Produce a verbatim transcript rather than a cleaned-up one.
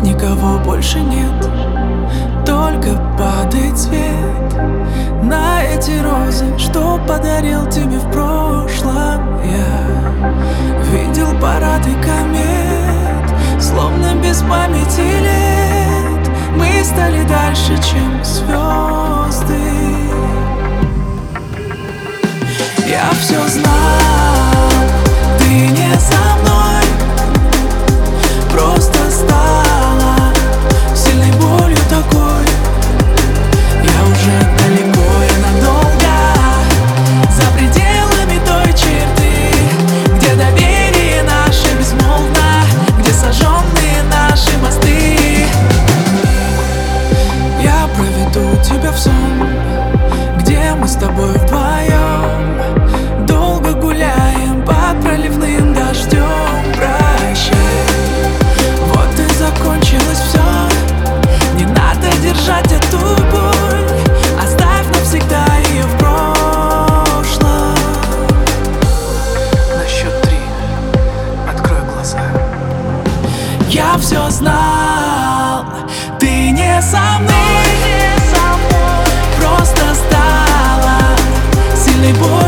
никого больше нет, только падает свет на эти розы, что подарил тебе в прошлом я. Видел парады комет, словно без памяти лет. Мы стали дальше, чем звезды. Я все знал, ты не со мной, просто стала сильной болью такой. Я уже далеко и надолго, за пределами той черты, где доверие наше безмолвно, где сожженные наши мосты. Я проведу тебя в сон, где мы с тобой вдвоем долго гуляем под проливным дождем. Прощай, вот и закончилось все. Не надо держать эту боль, оставь навсегда ее в прошлом. На счет три открой глаза. Я все знал, ты не со мной, просто стала сильной болью.